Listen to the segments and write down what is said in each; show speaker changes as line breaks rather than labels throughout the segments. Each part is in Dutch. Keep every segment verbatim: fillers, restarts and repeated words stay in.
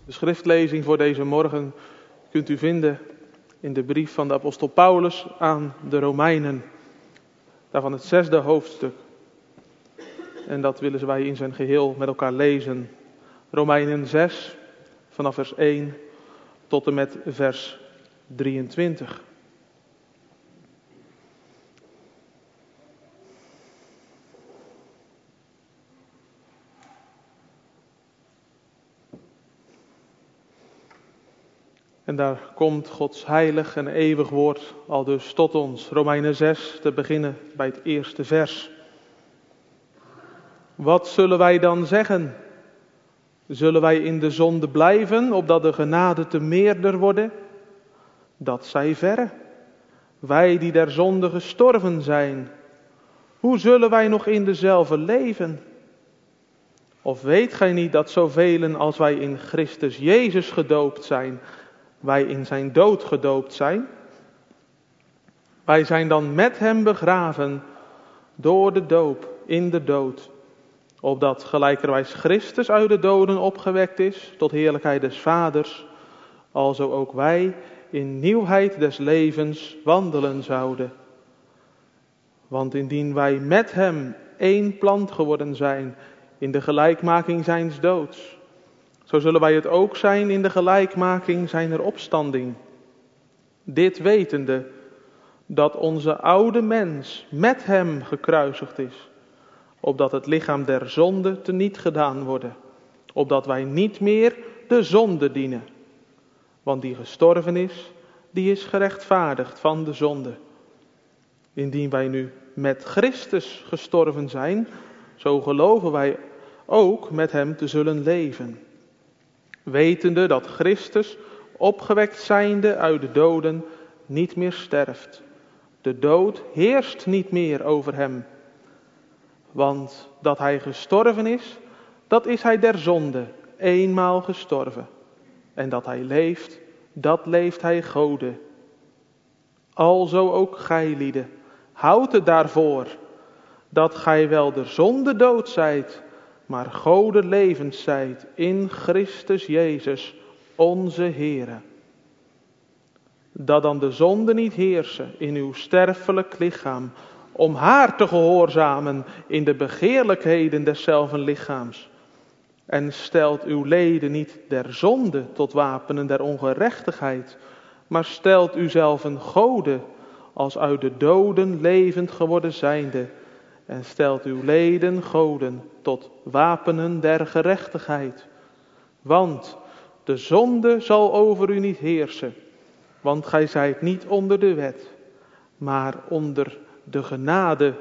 De schriftlezing voor deze morgen kunt u vinden in de brief van de apostel Paulus aan de Romeinen. Daarvan het zesde hoofdstuk. En dat willen wij in zijn geheel met elkaar lezen. Romeinen zes, vanaf vers één tot en met vers drieëntwintig. En daar komt Gods heilig en eeuwig woord al dus tot ons. Romeinen zes, te beginnen bij het eerste vers. Wat zullen wij dan zeggen? Zullen wij in de zonde blijven, opdat de genade te meerder worden? Dat zij verre. Wij die der zonde gestorven zijn, hoe zullen wij nog in dezelfde leven? Of weet gij niet dat zoveel als wij in Christus Jezus gedoopt zijn, wij in zijn dood gedoopt zijn? Wij zijn dan met hem begraven door de doop in de dood, opdat gelijkerwijs Christus uit de doden opgewekt is tot heerlijkheid des Vaders, alzo ook wij in nieuwheid des levens wandelen zouden. Want indien wij met hem één plant geworden zijn in de gelijkmaking zijns doods, zo zullen wij het ook zijn in de gelijkmaking zijner opstanding. Dit wetende, dat onze oude mens met hem gekruisigd is, opdat het lichaam der zonde teniet gedaan worden, opdat wij niet meer de zonde dienen. Want die gestorven is, die is gerechtvaardigd van de zonde. Indien wij nu met Christus gestorven zijn, zo geloven wij ook met hem te zullen leven. Wetende dat Christus, opgewekt zijnde uit de doden, niet meer sterft. De dood heerst niet meer over hem. Want dat hij gestorven is, dat is hij der zonde, eenmaal gestorven. En dat hij leeft, dat leeft hij Gode. Alzo ook gij lieden, houd het daarvoor, dat gij wel de zonde dood zijt, maar Gode levend zijt in Christus Jezus, onze Heere. Dat dan de zonde niet heersen in uw sterfelijk lichaam, om haar te gehoorzamen in de begeerlijkheden deszelfen lichaams. En stelt uw leden niet der zonde tot wapenen der ongerechtigheid, maar stelt uzelfen Gode als uit de doden levend geworden zijnde, en stelt uw leden goden tot wapenen der gerechtigheid. Want de zonde zal over u niet heersen, want gij zijt niet onder de wet, maar onder de genade.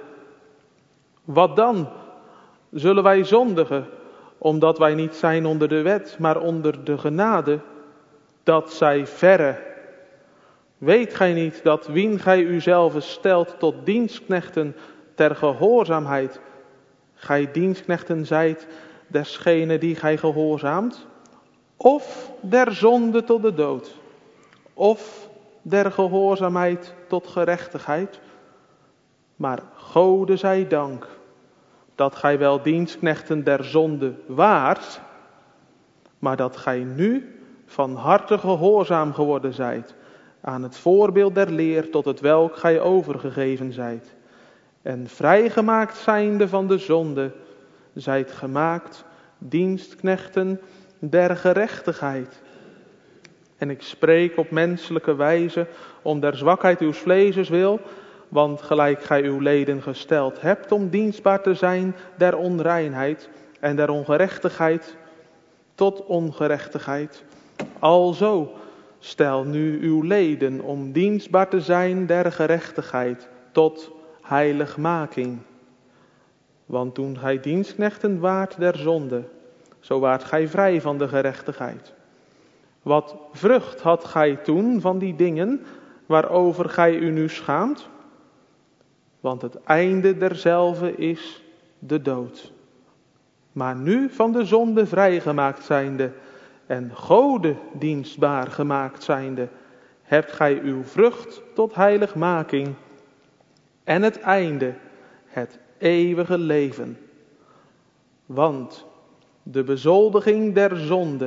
Wat dan? Zullen wij zondigen, omdat wij niet zijn onder de wet, maar onder de genade? Dat zij verre. Weet gij niet dat wien gij uzelf stelt tot dienstknechten ter gehoorzaamheid, gij dienstknechten zijt desgene die gij gehoorzaamt? Of der zonde tot de dood, of der gehoorzaamheid tot gerechtigheid? Maar Gode zij dank, dat gij wel dienstknechten der zonde waart, maar dat gij nu van harte gehoorzaam geworden zijt aan het voorbeeld der leer tot het welk gij overgegeven zijt. En vrijgemaakt zijnde van de zonde, zijt gemaakt dienstknechten der gerechtigheid. En ik spreek op menselijke wijze om der zwakheid uws vleeses wil, want gelijk gij uw leden gesteld hebt om dienstbaar te zijn der onreinheid en der ongerechtigheid tot ongerechtigheid, alzo stel nu uw leden om dienstbaar te zijn der gerechtigheid tot heiligmaking. Want toen gij dienstknechten waart der zonde, zo waart gij vrij van de gerechtigheid. Wat vrucht had gij toen van die dingen waarover gij u nu schaamt? Want het einde derzelve is de dood. Maar nu van de zonde vrijgemaakt zijnde en Gode dienstbaar gemaakt zijnde, hebt gij uw vrucht tot heiligmaking en het einde, het eeuwige leven. Want de bezoldiging der zonde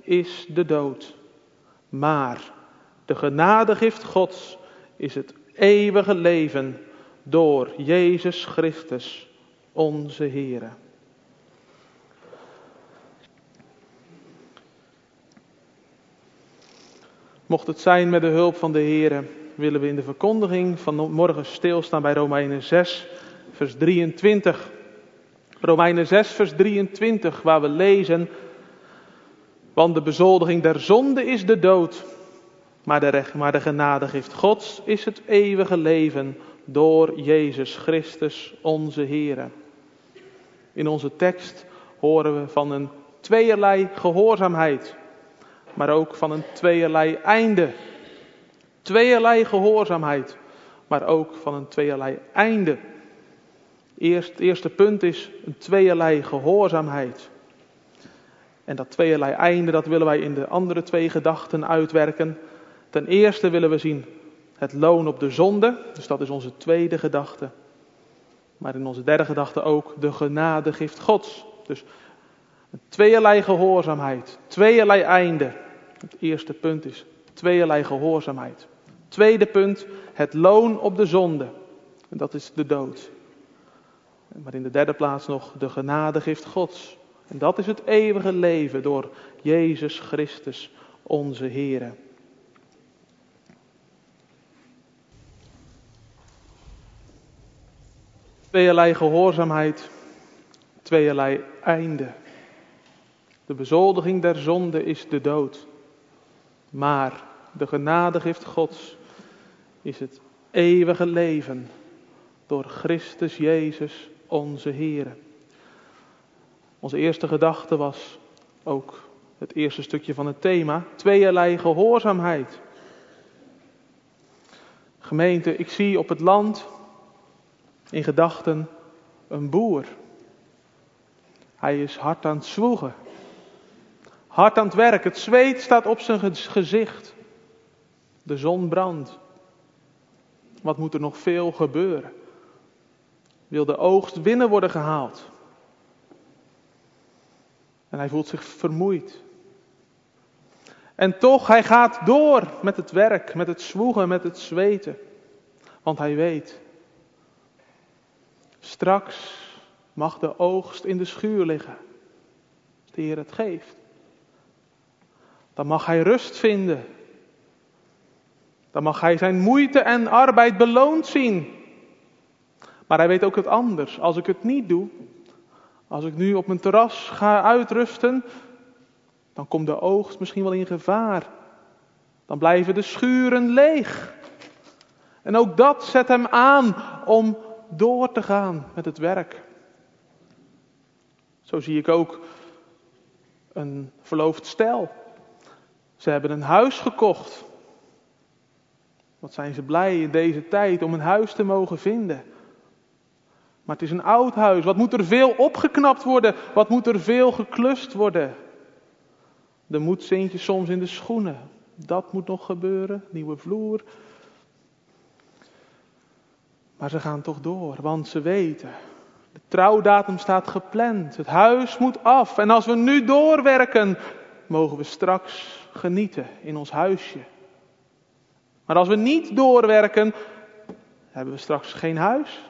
is de dood. Maar de genadegift Gods is het eeuwige leven door Jezus Christus, onze Heere. Mocht het zijn met de hulp van de Heere, willen we in de verkondiging van morgen stilstaan bij Romeinen zes, vers drieëntwintig. Romeinen zes, vers drieëntwintig, waar we lezen: want de bezoldiging der zonde is de dood, maar de, recht, maar de genadegift Gods is het eeuwige leven door Jezus Christus, onze Heere. In onze tekst horen we van een tweeërlei gehoorzaamheid, maar ook van een tweeërlei einde. Tweeërlei gehoorzaamheid, maar ook van een tweeërlei einde. Eerst, het eerste punt is een tweeërlei gehoorzaamheid. En dat tweeërlei einde, dat willen wij in de andere twee gedachten uitwerken. Ten eerste willen we zien het loon op de zonde, dus dat is onze tweede gedachte. Maar in onze derde gedachte ook de genadegift Gods. Dus een tweeërlei gehoorzaamheid, tweeërlei einde. Het eerste punt is tweeërlei gehoorzaamheid. Tweede punt, het loon op de zonde. En dat is de dood. Maar in de derde plaats nog de genadegift Gods. En dat is het eeuwige leven door Jezus Christus, onze Heere. Tweeërlei gehoorzaamheid, tweeërlei einde. De bezoldiging der zonde is de dood. Maar de genadegift Gods is het eeuwige leven door Christus Jezus, onze Heere. Onze eerste gedachte was ook het eerste stukje van het thema, tweeërlei gehoorzaamheid. Gemeente, ik zie op het land in gedachten een boer. Hij is hard aan het zwoegen. Hard aan het werk. Het zweet staat op zijn gezicht. De zon brandt. Wat moet er nog veel gebeuren? Wil de oogst binnen worden gehaald? En hij voelt zich vermoeid. En toch, hij gaat door met het werk, met het zwoegen, met het zweten. Want hij weet, straks mag de oogst in de schuur liggen. Als de Heer het geeft. Dan mag hij rust vinden. Dan mag hij zijn moeite en arbeid beloond zien. Maar hij weet ook het anders. Als ik het niet doe, als ik nu op mijn terras ga uitrusten, dan komt de oogst misschien wel in gevaar. Dan blijven de schuren leeg. En ook dat zet hem aan om door te gaan met het werk. Zo zie ik ook een verloofd stel. Ze hebben een huis gekocht. Wat zijn ze blij in deze tijd om een huis te mogen vinden. Maar het is een oud huis. Wat moet er veel opgeknapt worden? Wat moet er veel geklust worden? Er moet zintje soms in de schoenen. Dat moet nog gebeuren. Nieuwe vloer. Maar ze gaan toch door. Want ze weten. De trouwdatum staat gepland. Het huis moet af. En als we nu doorwerken, mogen we straks genieten in ons huisje. Maar als we niet doorwerken, hebben we straks geen huis.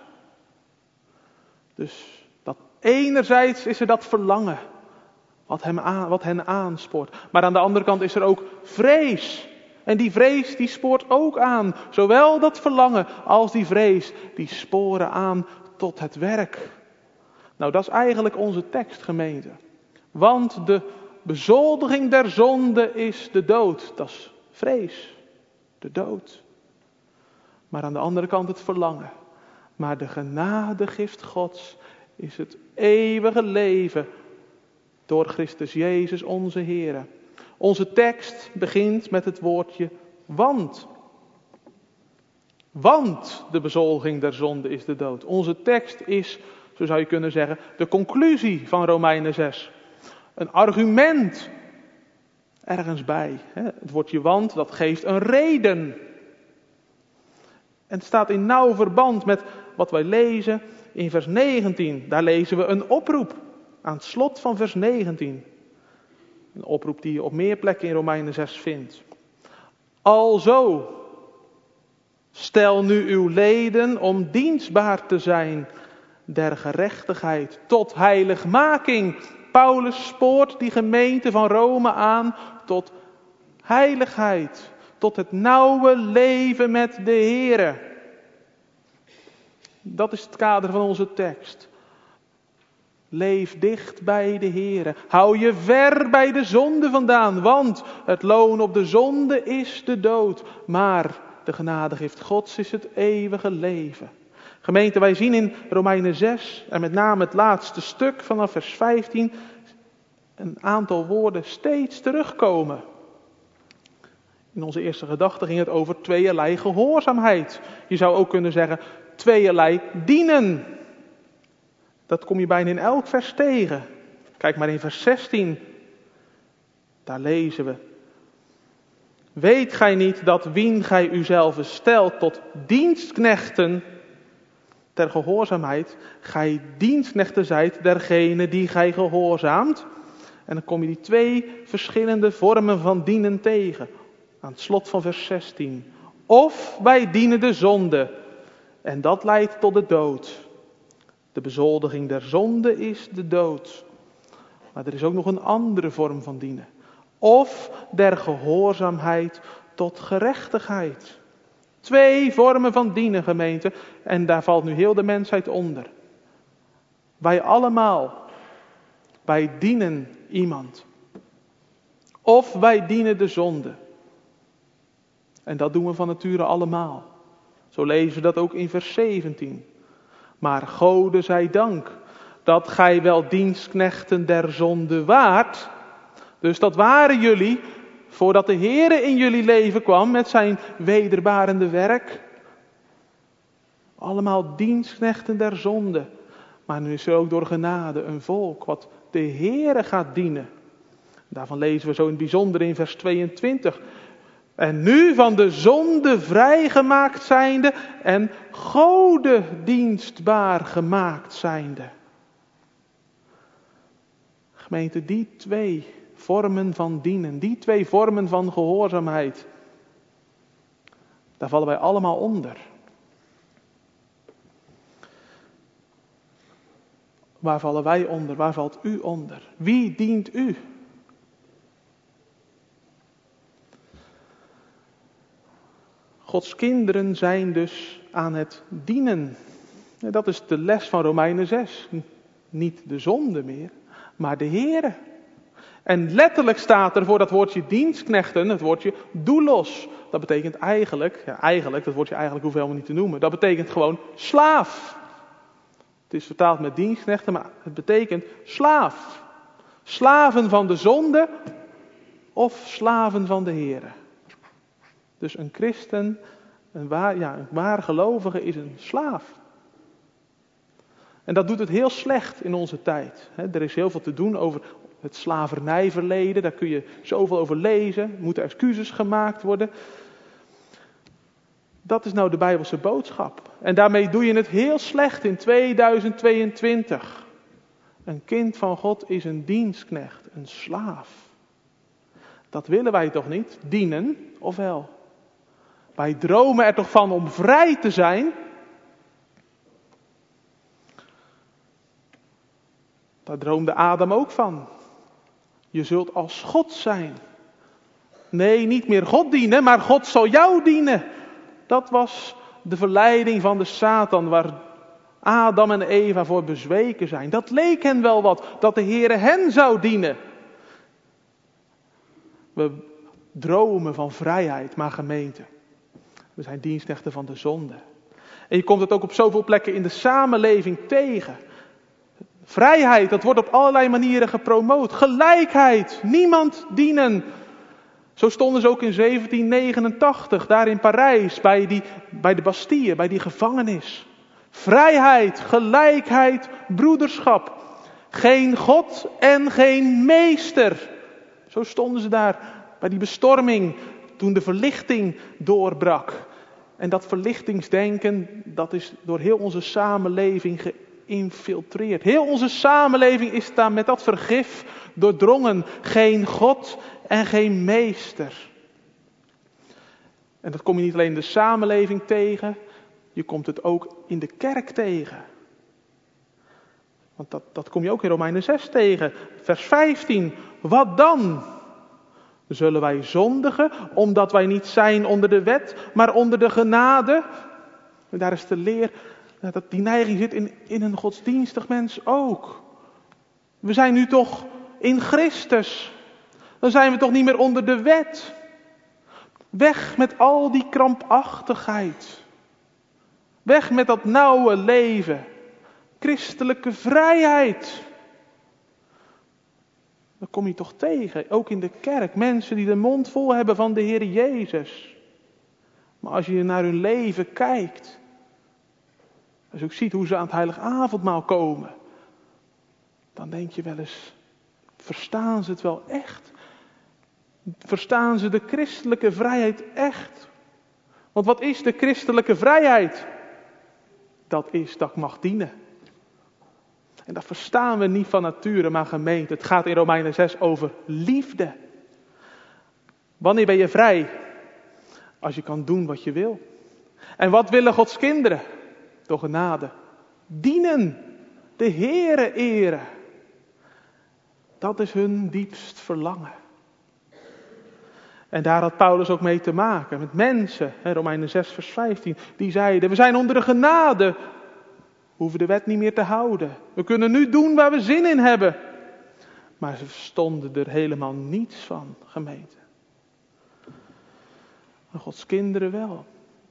Dus dat enerzijds is er dat verlangen, wat, hem aan, wat hen aanspoort. Maar aan de andere kant is er ook vrees. En die vrees die spoort ook aan. Zowel dat verlangen als die vrees, die sporen aan tot het werk. Nou, dat is eigenlijk onze tekst, gemeente. Want de bezoldiging der zonde is de dood. Dat is vrees. De dood. Maar aan de andere kant het verlangen. Maar de genadegift Gods is het eeuwige leven door Christus Jezus onze Heere. Onze tekst begint met het woordje want. Want de bezoldiging der zonde is de dood. Onze tekst is, zo zou je kunnen zeggen, de conclusie van Romeinen zes. Een argument ergens bij. Het woordje want, dat geeft een reden. En het staat in nauw verband met wat wij lezen in vers negentien. Daar lezen we een oproep aan het slot van vers negentien. Een oproep die je op meer plekken in Romeinen zes vindt. Alzo, stel nu uw leden om dienstbaar te zijn der gerechtigheid tot heiligmaking. Paulus spoort die gemeente van Rome aan tot heiligheid, tot het nauwe leven met de Here. Dat is het kader van onze tekst. Leef dicht bij de Here. Hou je ver bij de zonde vandaan, want het loon op de zonde is de dood. Maar de genadegift Gods is het eeuwige leven. Gemeente, wij zien in Romeinen zes, en met name het laatste stuk vanaf vers vijftien, een aantal woorden steeds terugkomen. In onze eerste gedachte ging het over tweeërlei gehoorzaamheid. Je zou ook kunnen zeggen tweeërlei dienen. Dat kom je bijna in elk vers tegen. Kijk maar in vers zestien. Daar lezen we. Weet gij niet dat wien gij uzelf stelt tot dienstknechten ter gehoorzaamheid, gij dienstknechten zijt dergene die gij gehoorzaamt? En dan kom je die twee verschillende vormen van dienen tegen. Aan het slot van vers zestien. Of wij dienen de zonde. En dat leidt tot de dood. De bezoldiging der zonde is de dood. Maar er is ook nog een andere vorm van dienen. Of der gehoorzaamheid tot gerechtigheid. Twee vormen van dienen, gemeente. En daar valt nu heel de mensheid onder. Wij allemaal. Wij dienen iemand. Of wij dienen de zonde. En dat doen we van nature allemaal. Zo lezen we dat ook in vers zeventien. Maar Gode zij dank dat gij wel dienstknechten der zonde waart. Dus dat waren jullie voordat de Heere in jullie leven kwam met zijn wederbarende werk. Allemaal dienstknechten der zonde. Maar nu is er ook door genade een volk wat de Heere gaat dienen. Daarvan lezen we zo in het bijzonder in vers tweeëntwintig. En nu van de zonde vrijgemaakt zijnde en Gode dienstbaar gemaakt zijnde. Gemeente, die twee vormen van dienen, die twee vormen van gehoorzaamheid, daar vallen wij allemaal onder. Waar vallen wij onder? Waar valt u onder? Wie dient u? Gods kinderen zijn dus aan het dienen. Dat is de les van Romeinen zes. Niet de zonde meer, maar de Heere. En letterlijk staat er voor dat woordje dienstknechten het woordje doulos. Dat betekent eigenlijk, ja eigenlijk, dat woordje eigenlijk hoeven we helemaal niet te noemen. Dat betekent gewoon slaaf. Het is vertaald met dienstknechten, maar het betekent slaaf. Slaven van de zonde of slaven van de Heere. Dus een christen, een waar, ja, een waar gelovige is een slaaf. En dat doet het heel slecht in onze tijd. Er is heel veel te doen over het slavernijverleden. Daar kun je zoveel over lezen. Er moeten excuses gemaakt worden. Dat is nou de Bijbelse boodschap. En daarmee doe je het heel slecht in tweeduizend tweeëntwintig. Een kind van God is een dienstknecht, een slaaf. Dat willen wij toch niet? Dienen, of wel? Wij dromen er toch van om vrij te zijn? Daar droomde Adam ook van. Je zult als God zijn. Nee, niet meer God dienen, maar God zal jou dienen. Dat was de verleiding van de Satan waar Adam en Eva voor bezweken zijn. Dat leek hen wel wat, dat de Heere hen zou dienen. We dromen van vrijheid, maar gemeente. We zijn dienstknechten van de zonde. En je komt het ook op zoveel plekken in de samenleving tegen. Vrijheid, dat wordt op allerlei manieren gepromoot. Gelijkheid, niemand dienen. Zo stonden ze ook in zeventien negenentachtig, daar in Parijs, bij, die, bij de Bastille, bij die gevangenis. Vrijheid, gelijkheid, broederschap. Geen God en geen meester. Zo stonden ze daar bij die bestorming toen de verlichting doorbrak. En dat verlichtingsdenken, dat is door heel onze samenleving geïnfiltreerd. Heel onze samenleving is daar met dat vergif doordrongen. Geen God en geen meester. En dat kom je niet alleen in de samenleving tegen, je komt het ook in de kerk tegen. Want dat, dat kom je ook in Romeinen zes tegen. Vers vijftien. Wat dan? Zullen wij zondigen, omdat wij niet zijn onder de wet, maar onder de genade? En daar is de leer, dat die neiging zit in, in een godsdienstig mens ook. We zijn nu toch in Christus. Dan zijn we toch niet meer onder de wet. Weg met al die krampachtigheid. Weg met dat nauwe leven. Christelijke vrijheid. Dat kom je toch tegen, ook in de kerk. Mensen die de mond vol hebben van de Heer Jezus. Maar als je naar hun leven kijkt. Als je ook ziet hoe ze aan het heilig avondmaal komen. Dan denk je wel eens, verstaan ze het wel echt? Verstaan ze de christelijke vrijheid echt? Want wat is de christelijke vrijheid? Dat is dat ik mag dienen. En dat verstaan we niet van nature, maar gemeente. Het gaat in Romeinen zes over liefde. Wanneer ben je vrij? Als je kan doen wat je wil. En wat willen Gods kinderen? Door genade. Dienen. De Heere eren. Dat is hun diepst verlangen. En daar had Paulus ook mee te maken. Met mensen. Romeinen zes vers vijftien. Die zeiden, we zijn onder de genade. We hoeven de wet niet meer te houden. We kunnen nu doen waar we zin in hebben. Maar ze verstonden er helemaal niets van, gemeente. Maar Gods kinderen wel.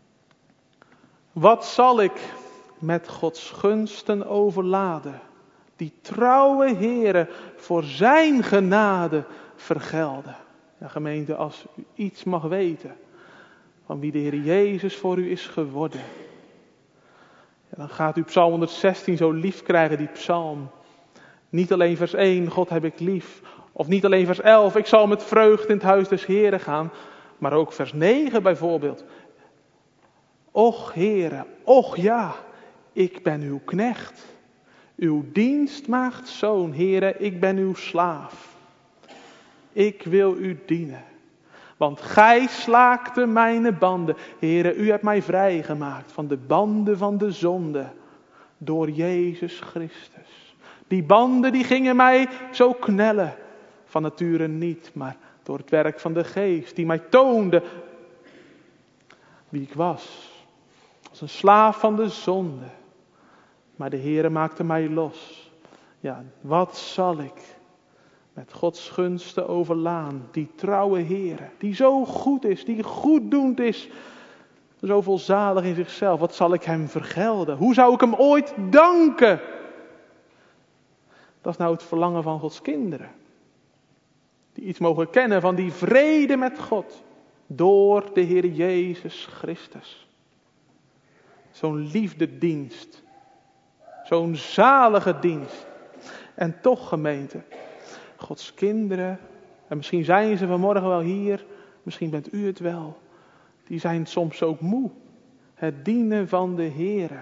Wat zal ik met Gods gunsten overladen? Die trouwe Heere voor zijn genade vergelden. Ja, gemeente, als u iets mag weten van wie de Heer Jezus voor u is geworden. Ja, dan gaat u Psalm honderdzestien zo lief krijgen, die psalm. Niet alleen vers één, God heb ik lief. Of niet alleen vers elf, ik zal met vreugde in het huis des Heeren gaan. Maar ook vers negen bijvoorbeeld. Och Heere, och ja, ik ben uw knecht. Uw dienstmaagd zoon, Heere, ik ben uw slaaf. Ik wil u dienen. Want gij slaakte mijn banden. Heere, u hebt mij vrijgemaakt van de banden van de zonde. Door Jezus Christus. Die banden die gingen mij zo knellen. Van nature niet, maar door het werk van de Geest. Die mij toonde wie ik was. Als een slaaf van de zonde. Maar de Heere maakte mij los. Ja, wat zal ik met Gods gunsten overlaan? Die trouwe Heere, die zo goed is, die goeddoend is. Zo volzalig in zichzelf. Wat zal ik hem vergelden? Hoe zou ik hem ooit danken? Dat is nou het verlangen van Gods kinderen. Die iets mogen kennen van die vrede met God. Door de Heer Jezus Christus. Zo'n liefdedienst. Zo'n zalige dienst. En toch, gemeente, Gods kinderen, en misschien zijn ze vanmorgen wel hier, misschien bent u het wel, die zijn soms ook moe. Het dienen van de Heere.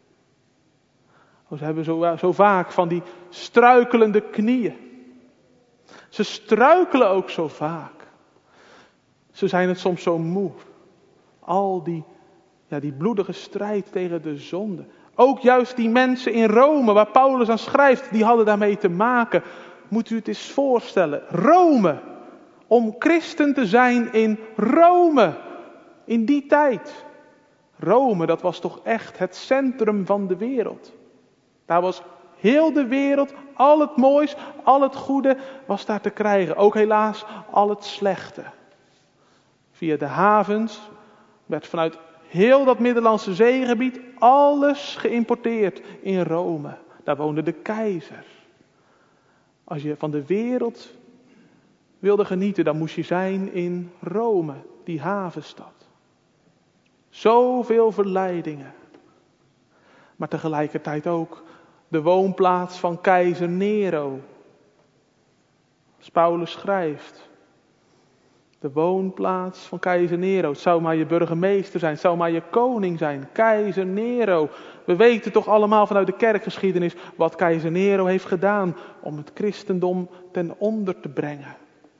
Ze hebben zo, zo vaak van die struikelende knieën. Ze struikelen ook zo vaak. Ze zijn het soms zo moe. Al die, ja, die bloedige strijd tegen de zonde. Ook juist die mensen in Rome, waar Paulus aan schrijft, die hadden daarmee te maken. Moet u het eens voorstellen. Rome. Om christen te zijn in Rome. In die tijd. Rome, dat was toch echt het centrum van de wereld. Daar was heel de wereld, al het moois, al het goede was daar te krijgen. Ook helaas al het slechte. Via de havens werd vanuit heel dat Middellandse zeegebied alles geïmporteerd in Rome. Daar woonde de keizer. Als je van de wereld wilde genieten, dan moest je zijn in Rome, die havenstad. Zoveel verleidingen. Maar tegelijkertijd ook de woonplaats van keizer Nero. Als Paulus schrijft. De woonplaats van keizer Nero. Het zou maar je burgemeester zijn. Het zou maar je koning zijn. Keizer Nero. We weten toch allemaal vanuit de kerkgeschiedenis wat keizer Nero heeft gedaan om het christendom ten onder te brengen.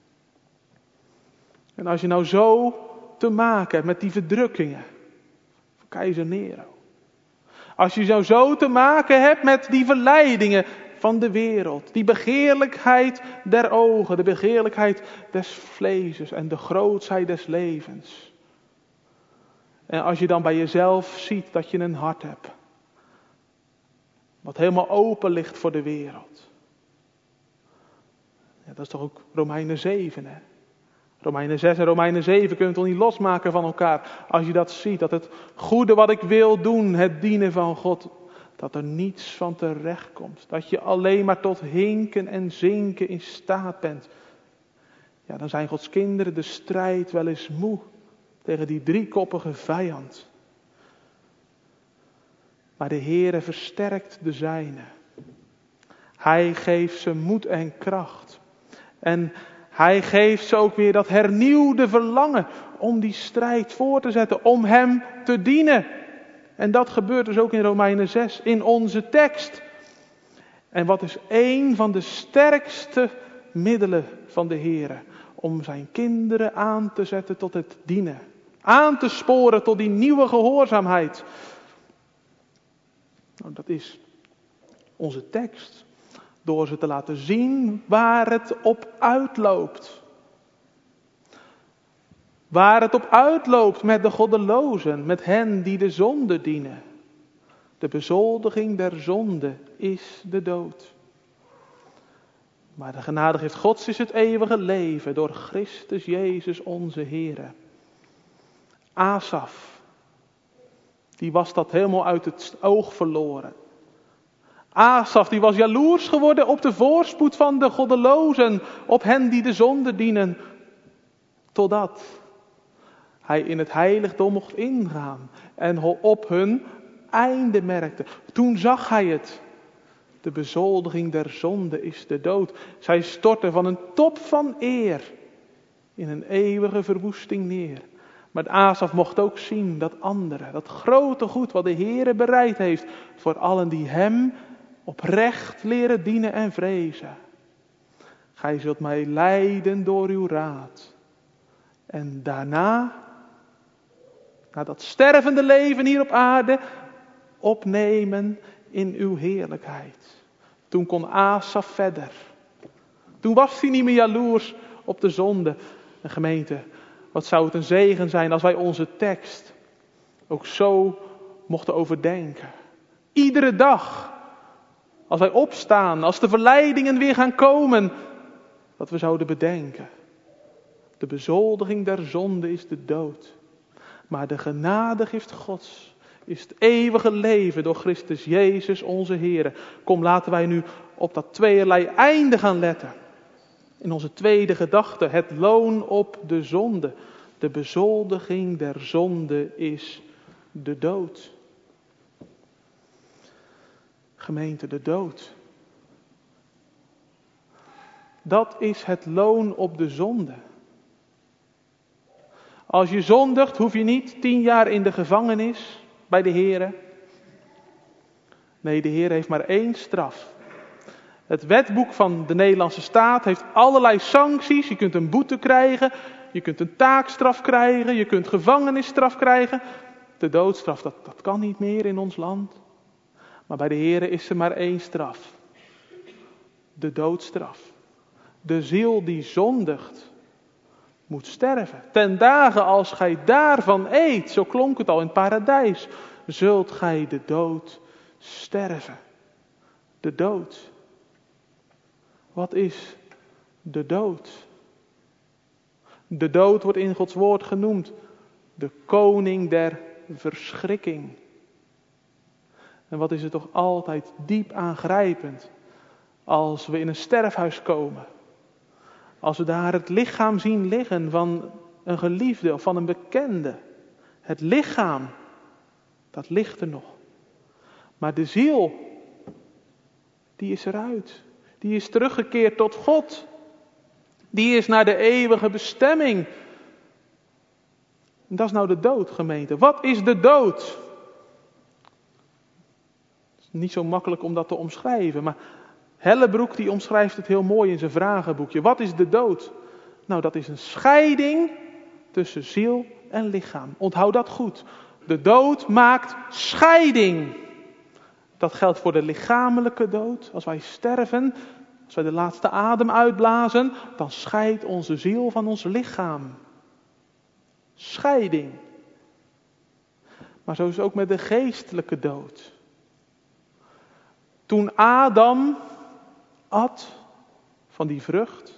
En als je nou zo te maken hebt met die verdrukkingen van keizer Nero. Als je nou zo te maken hebt met die verleidingen van de wereld. Die begeerlijkheid der ogen, de begeerlijkheid des vleeses en de grootsheid des levens. En als je dan bij jezelf ziet dat je een hart hebt. Wat helemaal open ligt voor de wereld. Ja, dat is toch ook Romeinen zeven, hè? Romeinen zes en Romeinen zeven kun je toch niet losmaken van elkaar. Als je dat ziet, dat het goede wat ik wil doen, het dienen van God, dat er niets van terecht komt. Dat je alleen maar tot hinken en zinken in staat bent. Ja, dan zijn Gods kinderen de strijd wel eens moe tegen die driekoppige vijand. Maar de Heere versterkt de zijne. Hij geeft ze moed en kracht. En hij geeft ze ook weer dat hernieuwde verlangen om die strijd voor te zetten, om hem te dienen. En dat gebeurt dus ook in Romeinen zes, in onze tekst. En wat is één van de sterkste middelen van de Heere? Om zijn kinderen aan te zetten tot het dienen. Aan te sporen tot die nieuwe gehoorzaamheid. Nou, dat is onze tekst. Door ze te laten zien waar het op uitloopt. Waar het op uitloopt met de goddelozen, met hen die de zonde dienen. De bezoldiging der zonde is de dood. Maar de genadigheid Gods is het eeuwige leven door Christus Jezus onze Heere. Asaf, die was dat helemaal uit het oog verloren. Asaf, die was jaloers geworden op de voorspoed van de goddelozen, op hen die de zonde dienen. Totdat hij in het heiligdom mocht ingaan en op hun einde merkte. Toen zag hij het. De bezoldiging der zonde is de dood. Zij stortte van een top van eer in een eeuwige verwoesting neer. Maar Asaf mocht ook zien dat andere, dat grote goed wat de Heere bereid heeft voor allen die hem oprecht leren dienen en vrezen. Gij zult mij leiden door uw raad. En daarna, na dat stervende leven hier op aarde, opnemen in uw heerlijkheid. Toen kon Asaf verder. Toen was hij niet meer jaloers op de zonde. En gemeente, wat zou het een zegen zijn als wij onze tekst ook zo mochten overdenken. Iedere dag. Als wij opstaan, als de verleidingen weer gaan komen, dat we zouden bedenken. De bezoldiging der zonde is de dood. Maar de genadegift Gods is het eeuwige leven door Christus Jezus onze Heer. Kom, laten wij nu op dat tweeërlei einde gaan letten. In onze tweede gedachte, het loon op de zonde. De bezoldiging der zonde is de dood. Gemeente, de dood. Dat is het loon op de zonde. Als je zondigt, hoef je niet tien jaar in de gevangenis bij de Heere. Nee, de Heer heeft maar één straf. Het wetboek van de Nederlandse staat heeft allerlei sancties. Je kunt een boete krijgen, je kunt een taakstraf krijgen, je kunt gevangenisstraf krijgen. De doodstraf, dat, dat kan niet meer in ons land. Maar bij de Heere is er maar één straf. De doodstraf. De ziel die zondigt, moet sterven. Ten dagen als gij daarvan eet, zo klonk het al in het paradijs, zult gij de dood sterven. De dood. Wat is de dood? De dood wordt in Gods woord genoemd de koning der verschrikking. En wat is het toch altijd diep aangrijpend als we in een sterfhuis komen. Als we daar het lichaam zien liggen van een geliefde of van een bekende. Het lichaam, dat ligt er nog. Maar de ziel, die is eruit. Die is teruggekeerd tot God. Die is naar de eeuwige bestemming. En dat is nou de dood, gemeente. Wat is de dood? Het is niet zo makkelijk om dat te omschrijven, maar Hellebroek die omschrijft het heel mooi in zijn vragenboekje. Wat is de dood? Nou, dat is een scheiding tussen ziel en lichaam. Onthoud dat goed. De dood maakt scheiding. Dat geldt voor de lichamelijke dood. Als wij sterven, als wij de laatste adem uitblazen, dan scheidt onze ziel van ons lichaam. Scheiding. Maar zo is het ook met de geestelijke dood. Toen Adam at van die vrucht,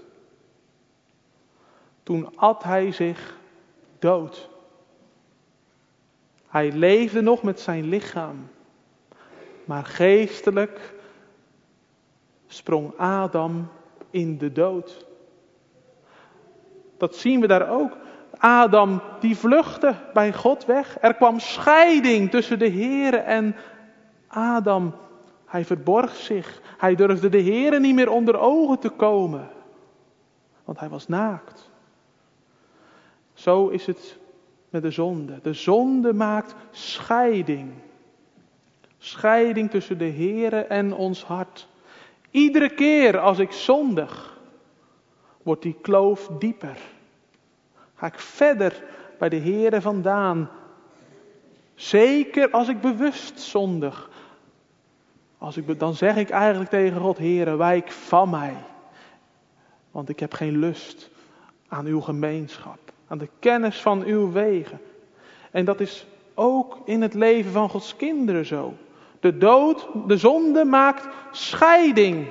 toen at hij zich dood. Hij leefde nog met zijn lichaam, maar geestelijk sprong Adam in de dood. Dat zien we daar ook. Adam die vluchtte bij God weg. Er kwam scheiding tussen de Heere en Adam. Hij verborg zich. Hij durfde de Heere niet meer onder ogen te komen. Want hij was naakt. Zo is het met de zonde. De zonde maakt scheiding. Scheiding tussen de Heere en ons hart. Iedere keer als ik zondig, wordt die kloof dieper. Ga ik verder bij de Heere vandaan. Zeker als ik bewust zondig. Als ik, dan zeg ik eigenlijk tegen God, Heere, wijk van mij. Want ik heb geen lust aan uw gemeenschap. Aan de kennis van uw wegen. En dat is ook in het leven van Gods kinderen zo. De dood, de zonde maakt scheiding.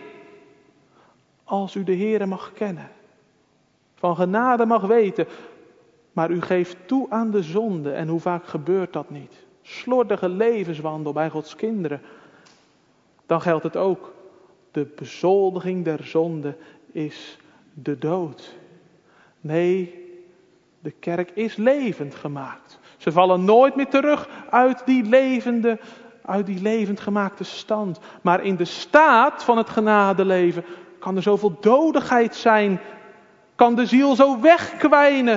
Als u de Heere mag kennen. Van genade mag weten. Maar u geeft toe aan de zonde. En hoe vaak gebeurt dat niet? Slordige levenswandel bij Gods kinderen. Dan geldt het ook. De bezoldiging der zonde is de dood. Nee, de kerk is levend gemaakt. Ze vallen nooit meer terug uit die levende, uit die levend gemaakte stand. Maar in de staat van het genadeleven kan er zoveel dodigheid zijn. Kan de ziel zo wegkwijnen.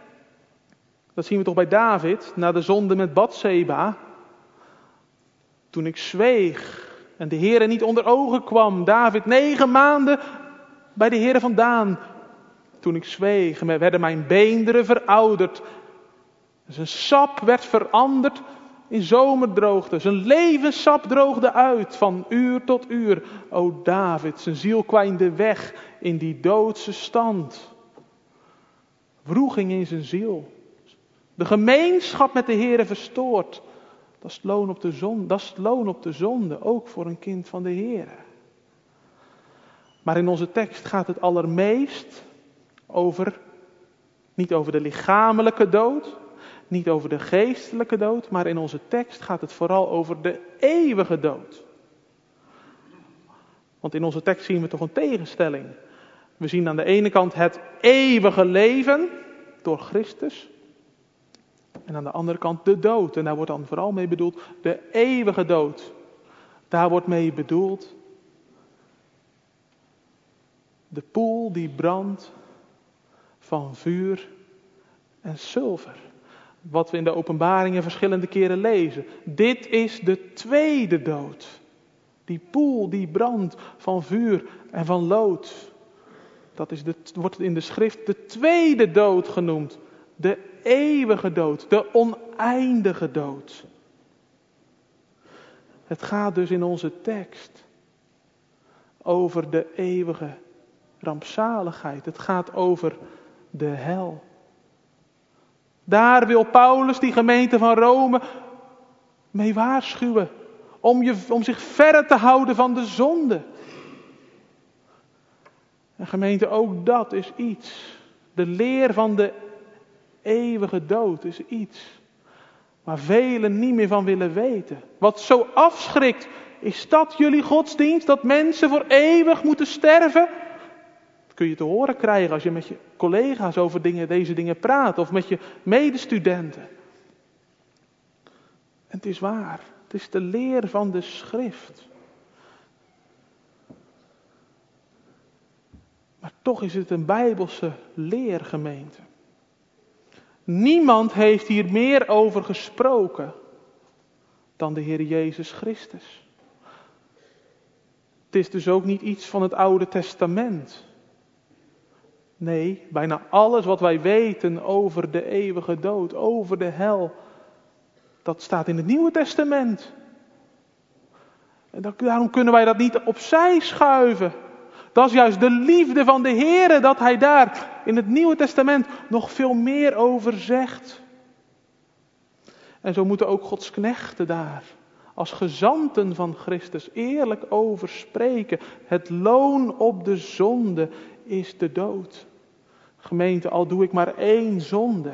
Dat zien we toch bij David, na de zonde met Batseba. Toen ik zweeg en de Heere niet onder ogen kwam. David negen maanden bij de Heere vandaan. Toen ik zweeg, werden mijn beenderen verouderd. Zijn sap werd veranderd in zomerdroogte. Zijn levenssap droogde uit van uur tot uur. O David, zijn ziel kwijnde weg in die doodse stand. Wroeging in zijn ziel. De gemeenschap met de Heere verstoord. Dat is het loon op de zonde, dat is het loon op de zonde, ook voor een kind van de Heere. Maar in onze tekst gaat het allermeest over, niet over de lichamelijke dood, niet over de geestelijke dood, maar in onze tekst gaat het vooral over de eeuwige dood. Want in onze tekst zien we toch een tegenstelling. We zien aan de ene kant het eeuwige leven door Christus. En aan de andere kant de dood. En daar wordt dan vooral mee bedoeld de eeuwige dood. Daar wordt mee bedoeld de poel die brandt van vuur en zilver. Wat we in de Openbaringen verschillende keren lezen. Dit is de tweede dood. Die poel die brandt van vuur en van lood. Dat is de, wordt in de schrift de tweede dood genoemd. De eeuwige dood, de oneindige dood. Het gaat dus in onze tekst over de eeuwige rampzaligheid. Het gaat over de hel. Daar wil Paulus die gemeente van Rome mee waarschuwen. Om, je, om zich verre te houden van de zonde. En gemeente, ook dat is iets. De leer van de eeuwige dood is iets waar velen niet meer van willen weten. Wat zo afschrikt, is dat jullie godsdienst? Dat mensen voor eeuwig moeten sterven? Dat kun je te horen krijgen als je met je collega's over dingen, deze dingen praat. Of met je medestudenten. En het is waar. Het is de leer van de schrift. Maar toch is het een bijbelse leergemeente. Niemand heeft hier meer over gesproken dan de Heer Jezus Christus. Het is dus ook niet iets van het Oude Testament. Nee, bijna alles wat wij weten over de eeuwige dood, over de hel, dat staat in het Nieuwe Testament. En daarom kunnen wij dat niet opzij schuiven. Dat is juist de liefde van de Heer, dat Hij daar in het Nieuwe Testament nog veel meer over zegt. En zo moeten ook Gods knechten daar, als gezanten van Christus, eerlijk over spreken. Het loon op de zonde is de dood. Gemeente, al doe ik maar één zonde,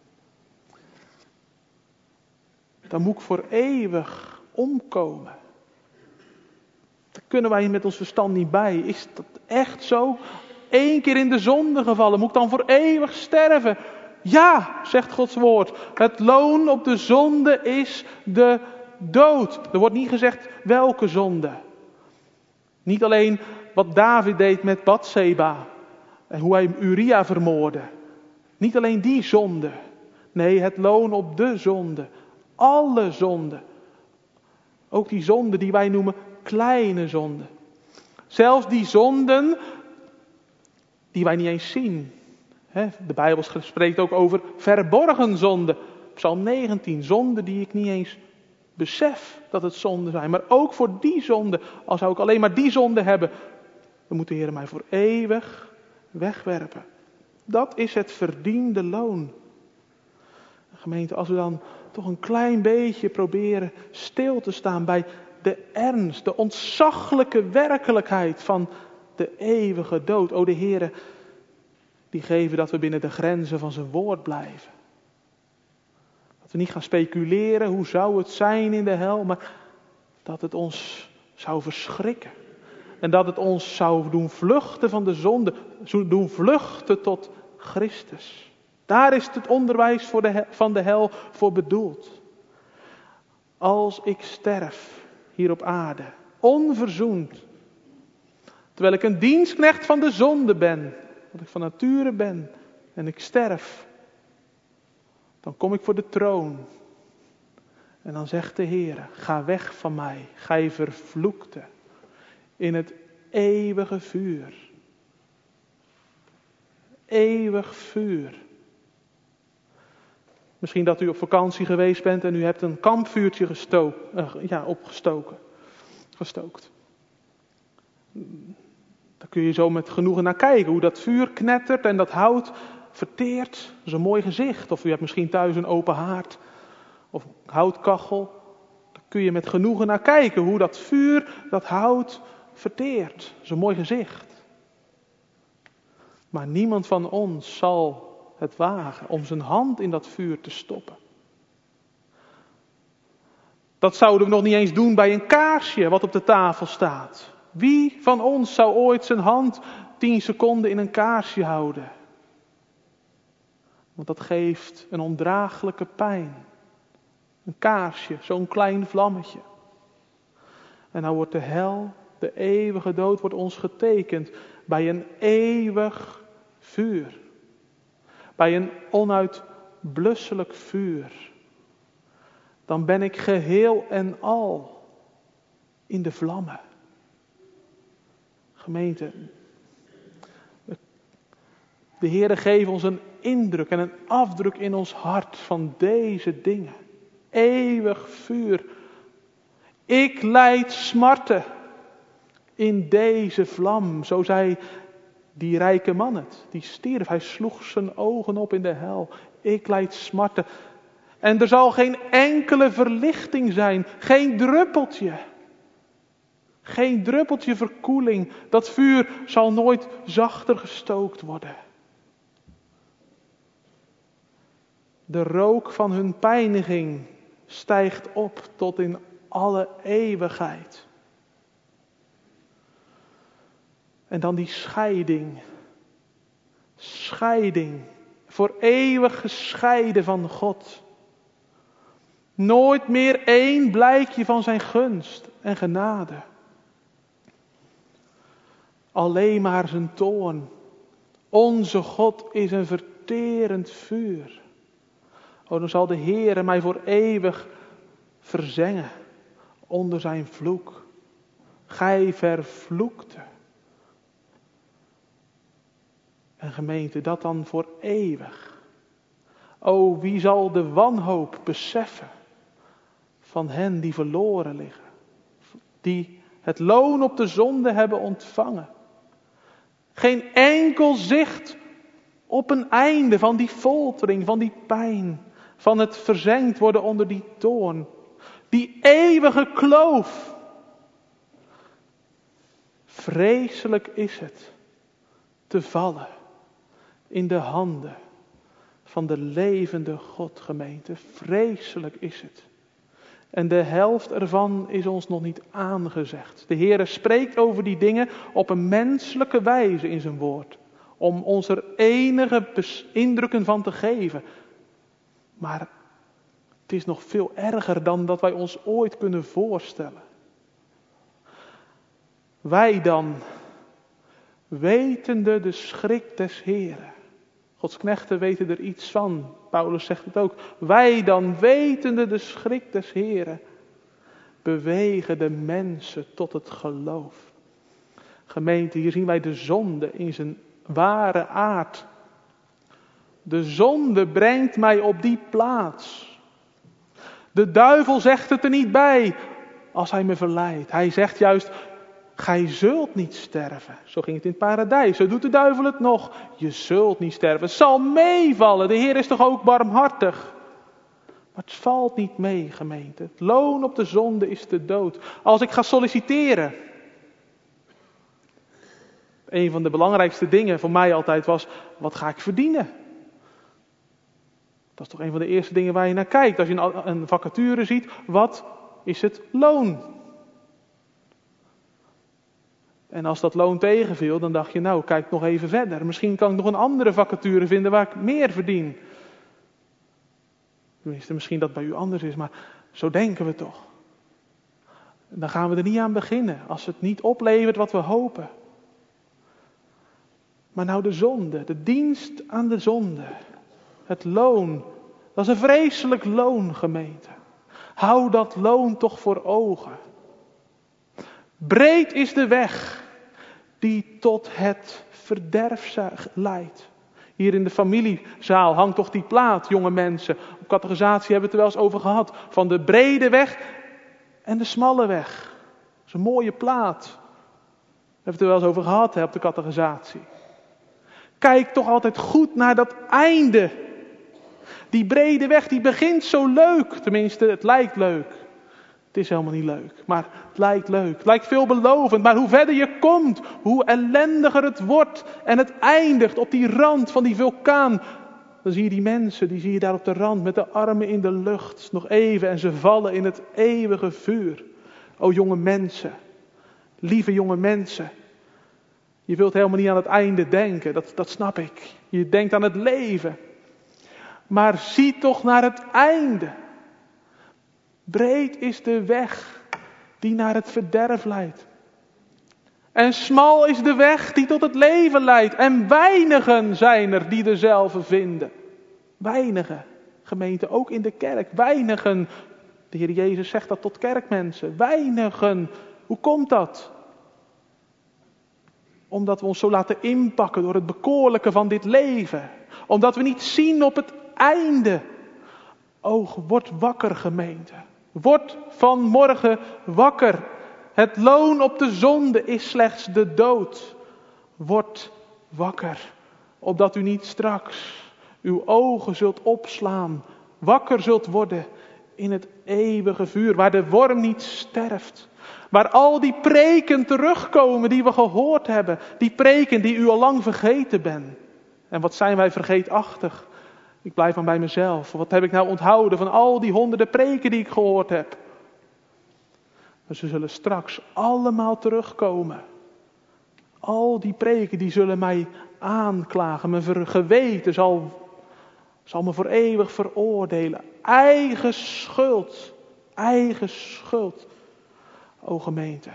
dan moet ik voor eeuwig omkomen. Daar kunnen wij met ons verstand niet bij. Is dat echt zo? Eén keer in de zonde gevallen, moet ik dan voor eeuwig sterven? Ja, zegt Gods woord. Het loon op de zonde is de dood. Er wordt niet gezegd welke zonde. Niet alleen wat David deed met Batseba en hoe hij Uria vermoordde. Niet alleen die zonde. Nee, het loon op de zonde. Alle zonden. Ook die zonden die wij noemen kleine zonden. Zelfs die zonden die wij niet eens zien. De Bijbel spreekt ook over verborgen zonden. Psalm negentien, zonden die ik niet eens besef dat het zonden zijn. Maar ook voor die zonde, al zou ik alleen maar die zonde hebben, dan moet de Heer mij voor eeuwig wegwerpen. Dat is het verdiende loon. Gemeente, als we dan toch een klein beetje proberen stil te staan bij de ernst, de ontzaglijke werkelijkheid van de eeuwige dood. O de Heere, die geven dat we binnen de grenzen van zijn woord blijven. Dat we niet gaan speculeren, hoe zou het zijn in de hel, maar dat het ons zou verschrikken. En dat het ons zou doen vluchten van de zonde, zou doen vluchten tot Christus. Daar is het onderwijs voor de, van de hel voor bedoeld. Als ik sterf hier op aarde, onverzoend, terwijl ik een dienstknecht van de zonde ben, wat ik van nature ben, en ik sterf, dan kom ik voor de troon. En dan zegt de Heer, ga weg van mij, gij vervloekte, in het eeuwige vuur. Eeuwig vuur. Misschien dat u op vakantie geweest bent en u hebt een kampvuurtje gestoken, uh, ja, opgestoken, gestookt. Daar kun je zo met genoegen naar kijken, hoe dat vuur knettert en dat hout verteert. Dat is een mooi gezicht. Of u hebt misschien thuis een open haard of een houtkachel. Daar kun je met genoegen naar kijken, hoe dat vuur, dat hout verteert. Dat is een mooi gezicht. Maar niemand van ons zal het wagen om zijn hand in dat vuur te stoppen. Dat zouden we nog niet eens doen bij een kaarsje wat op de tafel staat. Wie van ons zou ooit zijn hand tien seconden in een kaarsje houden? Want dat geeft een ondraaglijke pijn. Een kaarsje, zo'n klein vlammetje. En nou wordt de hel, de eeuwige dood, wordt ons getekend bij een eeuwig vuur. Bij een onuitblusselijk vuur. Dan ben ik geheel en al in de vlammen. Gemeente, de Heere geeft ons een indruk en een afdruk in ons hart van deze dingen. Eeuwig vuur. Ik lijd smarten in deze vlam. Zo zei die rijke man het. Die stierf. Hij sloeg zijn ogen op in de hel. Ik lijd smarten. En er zal geen enkele verlichting zijn. Geen druppeltje. Geen druppeltje verkoeling. Dat vuur zal nooit zachter gestookt worden. De rook van hun pijniging stijgt op tot in alle eeuwigheid. En dan die scheiding. Scheiding. Voor eeuwig gescheiden van God. Nooit meer één blijkje van zijn gunst en genade. Alleen maar zijn toorn. Onze God is een verterend vuur. O, dan zal de Heere mij voor eeuwig verzengen onder zijn vloek. Gij vervloekte. En gemeente, dat dan voor eeuwig. O, wie zal de wanhoop beseffen van hen die verloren liggen. Die het loon op de zonde hebben ontvangen. Geen enkel zicht op een einde van die foltering, van die pijn. Van het verzengd worden onder die toorn. Die eeuwige kloof. Vreselijk is het te vallen in de handen van de levende God, gemeente. Vreselijk is het. En de helft ervan is ons nog niet aangezegd. De Heere spreekt over die dingen op een menselijke wijze in zijn woord. Om ons er enige indrukken van te geven. Maar het is nog veel erger dan dat wij ons ooit kunnen voorstellen. Wij dan, wetende de schrik des Heeren. Gods knechten weten er iets van. Paulus zegt het ook. Wij dan, wetende de schrik des Heeren, bewegen de mensen tot het geloof. Gemeente, hier zien wij de zonde in zijn ware aard. De zonde brengt mij op die plaats. De duivel zegt het er niet bij als hij me verleidt. Hij zegt juist, gij zult niet sterven. Zo ging het in het paradijs. Zo doet de duivel het nog. Je zult niet sterven. Het zal meevallen. De Heer is toch ook barmhartig. Maar het valt niet mee, gemeente. Het loon op de zonde is de dood. Als ik ga solliciteren. Een van de belangrijkste dingen voor mij altijd was, wat ga ik verdienen? Dat is toch een van de eerste dingen waar je naar kijkt. Als je een vacature ziet, wat is het loon? En als dat loon tegenviel, dan dacht je, nou, kijk nog even verder. Misschien kan ik nog een andere vacature vinden waar ik meer verdien. Tenminste, misschien dat bij u anders is, maar zo denken we toch. Dan gaan we er niet aan beginnen, als het niet oplevert wat we hopen. Maar nou de zonde, de dienst aan de zonde. Het loon, dat is een vreselijk loon, gemeente. Hou dat loon toch voor ogen. Breed is de weg die tot het verderf leidt. Hier in de familiezaal hangt toch die plaat, jonge mensen. Op catechisatie hebben we het er wel eens over gehad. Van de brede weg en de smalle weg. Dat is een mooie plaat. Daar hebben we het er wel eens over gehad hè, op de catechisatie. Kijk toch altijd goed naar dat einde. Die brede weg die begint zo leuk. Tenminste, het lijkt leuk. Het is helemaal niet leuk, maar het lijkt leuk. Het lijkt veelbelovend, maar hoe verder je komt, hoe ellendiger het wordt. En het eindigt op die rand van die vulkaan. Dan zie je die mensen, die zie je daar op de rand met de armen in de lucht. Nog even en ze vallen in het eeuwige vuur. O jonge mensen, lieve jonge mensen. Je wilt helemaal niet aan het einde denken, dat, dat snap ik. Je denkt aan het leven. Maar zie toch naar het einde. Breed is de weg die naar het verderf leidt. En smal is de weg die tot het leven leidt. En weinigen zijn er die dezelfde vinden. Weinigen. Gemeente, ook in de kerk. Weinigen. De Heer Jezus zegt dat tot kerkmensen. Weinigen. Hoe komt dat? Omdat we ons zo laten inpakken door het bekoorlijke van dit leven. Omdat we niet zien op het einde. O, word wakker, gemeente. Word vanmorgen wakker. Het loon op de zonde is slechts de dood. Word wakker. Opdat u niet straks uw ogen zult opslaan. Wakker zult worden in het eeuwige vuur. Waar de worm niet sterft. Waar al die preken terugkomen die we gehoord hebben. Die preken die u al lang vergeten bent. En wat zijn wij vergeetachtig. Ik blijf maar bij mezelf. Wat heb ik nou onthouden van al die honderden preken die ik gehoord heb. Maar ze zullen straks allemaal terugkomen. Al die preken die zullen mij aanklagen. Mijn geweten zal, zal me voor eeuwig veroordelen. Eigen schuld. Eigen schuld. O gemeente.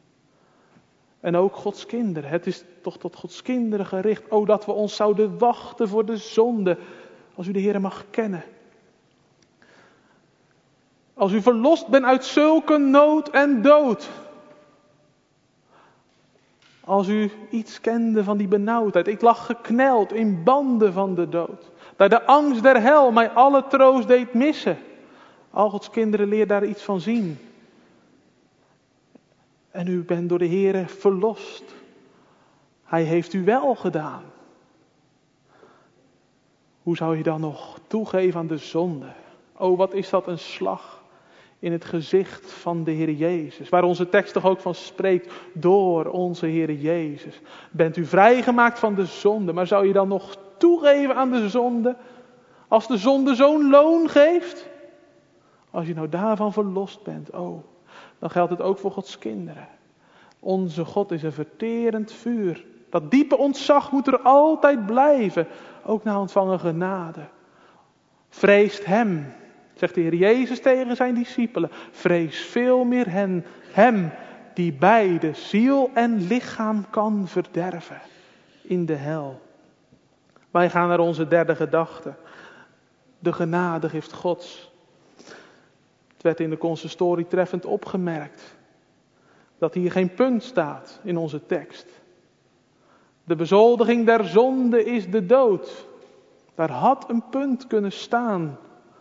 En ook Gods kinderen. Het is toch tot Gods kinderen gericht. O dat we ons zouden wachten voor de zonde. Als u de Heer mag kennen. Als u verlost bent uit zulke nood en dood. Als u iets kende van die benauwdheid. Ik lag gekneld in banden van de dood. Dat de angst der hel mij alle troost deed missen. Al Gods kinderen, leer daar iets van zien. En u bent door de Heere verlost. Hij heeft u wel gedaan. Hoe zou je dan nog toegeven aan de zonde? Oh, wat is dat een slag in het gezicht van de Heer Jezus. Waar onze tekst toch ook van spreekt. Door onze Heer Jezus. Bent u vrijgemaakt van de zonde. Maar zou je dan nog toegeven aan de zonde? Als de zonde zo'n loon geeft? Als je nou daarvan verlost bent. Oh, dan geldt het ook voor Gods kinderen. Onze God is een verterend vuur. Dat diepe ontzag moet er altijd blijven. Ook na ontvangen genade. Vreest hem, zegt de Heer Jezus tegen zijn discipelen. Vrees veel meer hen, hem die beide ziel en lichaam kan verderven. In de hel. Wij gaan naar onze derde gedachte. De genadegift Gods. Het werd in de consistorie treffend opgemerkt. Dat hier geen punt staat in onze tekst. De bezoldiging der zonde is de dood. Daar had een punt kunnen staan.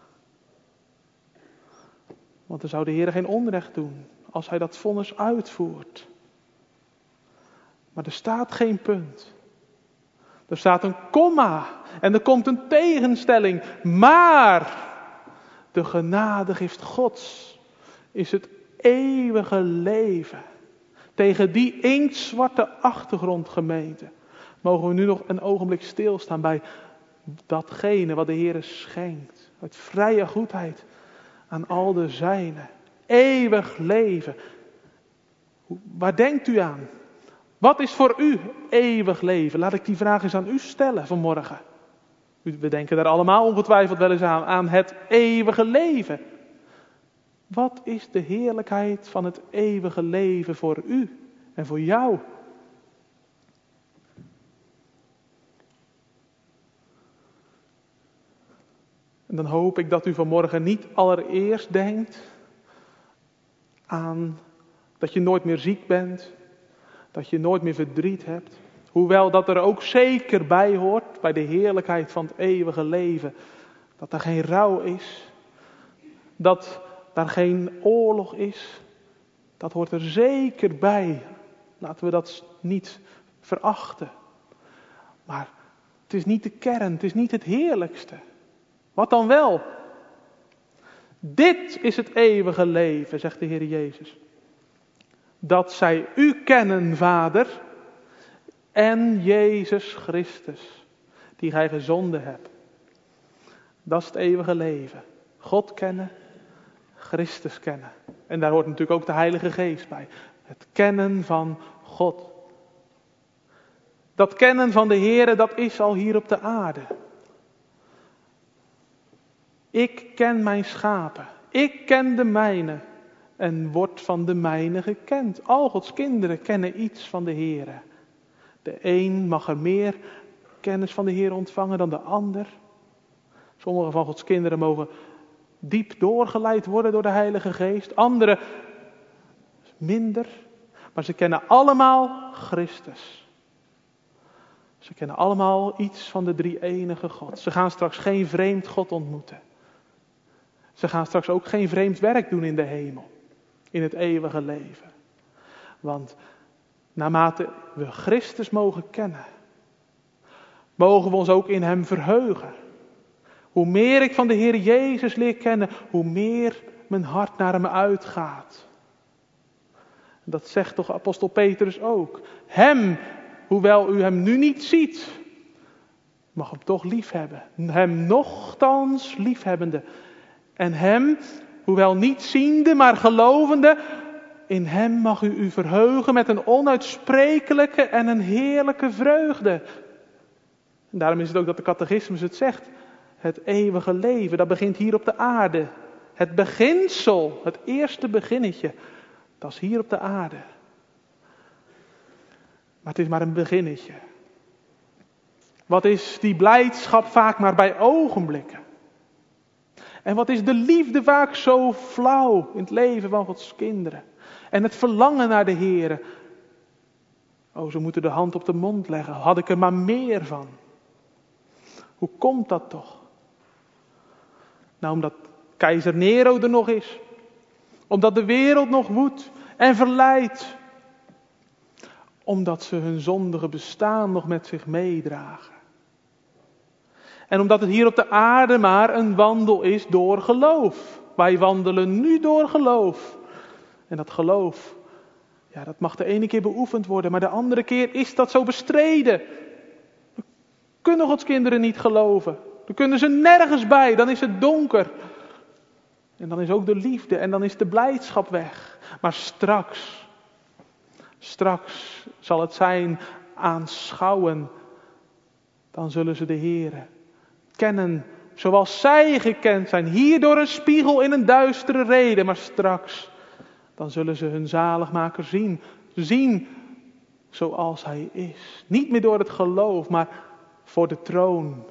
Want dan zou de Heer geen onrecht doen als hij dat vonnis uitvoert. Maar er staat geen punt. Er staat een komma en er komt een tegenstelling. Maar de genadegift Gods is het eeuwige leven. Tegen die inktzwarte achtergrond, gemeente, mogen we nu nog een ogenblik stilstaan bij datgene wat de Heer schenkt. Uit vrije goedheid aan al de zijnen. Eeuwig leven. Waar denkt u aan? Wat is voor u eeuwig leven? Laat ik die vraag eens aan u stellen vanmorgen. We denken daar allemaal ongetwijfeld wel eens aan, aan het eeuwige leven. Wat is de heerlijkheid van het eeuwige leven voor u en voor jou? En dan hoop ik dat u vanmorgen niet allereerst denkt aan dat je nooit meer ziek bent, dat je nooit meer verdriet hebt. Hoewel dat er ook zeker bij hoort, bij de heerlijkheid van het eeuwige leven, dat er geen rouw is, dat daar geen oorlog is. Dat hoort er zeker bij. Laten we dat niet verachten. Maar het is niet de kern, het is niet het heerlijkste. Wat dan wel? Dit is het eeuwige leven, zegt de Heer Jezus. Dat zij u kennen, Vader, en Jezus Christus, die gij gezonden hebt. Dat is het eeuwige leven. God kennen, Christus kennen. En daar hoort natuurlijk ook de Heilige Geest bij. Het kennen van God. Dat kennen van de Heere, dat is al hier op de aarde. Ik ken mijn schapen. Ik ken de mijne. En word van de mijne gekend. Al Gods kinderen kennen iets van de Heere. De een mag er meer kennis van de Heer ontvangen dan de ander. Sommige van Gods kinderen mogen diep doorgeleid worden door de Heilige Geest. Anderen minder. Maar ze kennen allemaal Christus. Ze kennen allemaal iets van de drie-enige God. Ze gaan straks geen vreemd God ontmoeten. Ze gaan straks ook geen vreemd werk doen in de hemel. In het eeuwige leven. Want naarmate we Christus mogen kennen, mogen we ons ook in hem verheugen. Hoe meer ik van de Heer Jezus leer kennen, hoe meer mijn hart naar hem uitgaat. Dat zegt toch apostel Petrus ook. Hem, hoewel u hem nu niet ziet, mag hem toch liefhebben. Hem nochtans liefhebbende. En hem, hoewel niet ziende, maar gelovende, in hem mag u u verheugen met een onuitsprekelijke en een heerlijke vreugde. En daarom is het ook dat de catechismus het zegt. Het eeuwige leven, dat begint hier op de aarde. Het beginsel, het eerste beginnetje, dat is hier op de aarde. Maar het is maar een beginnetje. Wat is die blijdschap vaak maar bij ogenblikken? En wat is de liefde vaak zo flauw in het leven van Gods kinderen. En het verlangen naar de Heere. Oh, ze moeten de hand op de mond leggen. Had ik er maar meer van. Hoe komt dat toch? Nou, omdat keizer Nero er nog is. Omdat de wereld nog woedt en verleidt. Omdat ze hun zondige bestaan nog met zich meedragen. En omdat het hier op de aarde maar een wandel is door geloof. Wij wandelen nu door geloof. En dat geloof, ja, dat mag de ene keer beoefend worden, maar de andere keer is dat zo bestreden. We kunnen Gods kinderen niet geloven. Dan kunnen ze nergens bij, dan is het donker. En dan is ook de liefde en dan is de blijdschap weg. Maar straks, straks zal het zijn aanschouwen. Dan zullen ze de Heere kennen zoals zij gekend zijn. Hier door een spiegel in een duistere reden. Maar straks, dan zullen ze hun zaligmaker zien. Zien zoals hij is. Niet meer door het geloof, maar voor de troon.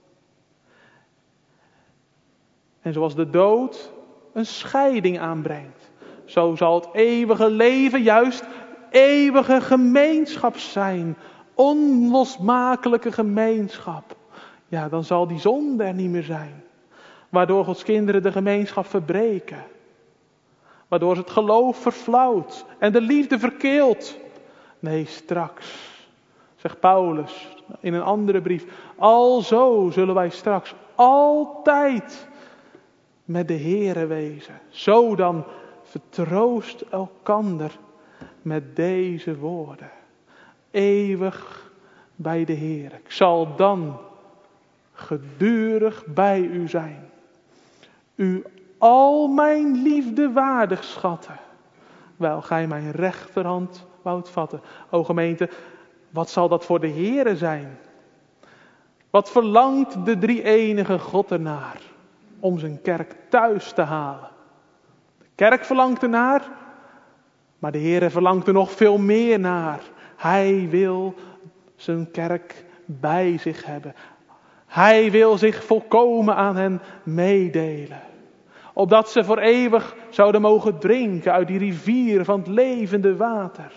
En zoals de dood een scheiding aanbrengt. Zo zal het eeuwige leven juist eeuwige gemeenschap zijn. Onlosmakelijke gemeenschap. Ja, dan zal die zonde er niet meer zijn. Waardoor Gods kinderen de gemeenschap verbreken. Waardoor het geloof verflauwt en de liefde verkeelt. Nee, straks, zegt Paulus in een andere brief. Alzo zullen wij straks altijd met de Heere wezen. Zo dan vertroost elkander met deze woorden. Eeuwig bij de Heere. Ik zal dan gedurig bij u zijn. U al mijn liefde waardig schatten. Wel gij mijn rechterhand woudt vatten. O gemeente, wat zal dat voor de Heere zijn? Wat verlangt de drie-enige God ernaar? Om zijn kerk thuis te halen. De kerk verlangt ernaar. Maar de Heere verlangt er nog veel meer naar. Hij wil zijn kerk bij zich hebben. Hij wil zich volkomen aan hen meedelen. Opdat ze voor eeuwig zouden mogen drinken uit die rivier van het levende water.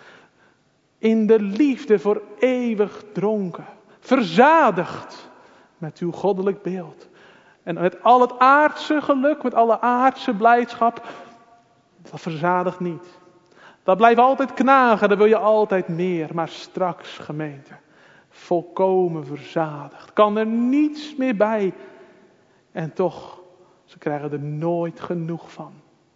In de liefde voor eeuwig dronken. Verzadigd met uw goddelijk beeld. En met al het aardse geluk, met alle aardse blijdschap. Dat verzadigt niet. Dat blijft altijd knagen, dan wil je altijd meer. Maar straks, gemeente, volkomen verzadigd. Kan er niets meer bij. En toch, ze krijgen er nooit genoeg van.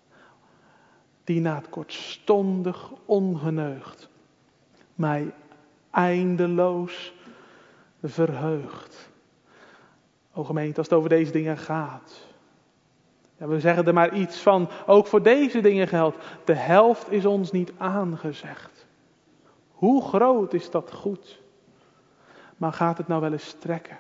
Die na het kortstondig ongeneugd mij eindeloos verheugt. O gemeente, als het over deze dingen gaat. Ja, we zeggen er maar iets van, ook voor deze dingen geldt. De helft is ons niet aangezegd. Hoe groot is dat goed? Maar gaat het nou wel eens trekken?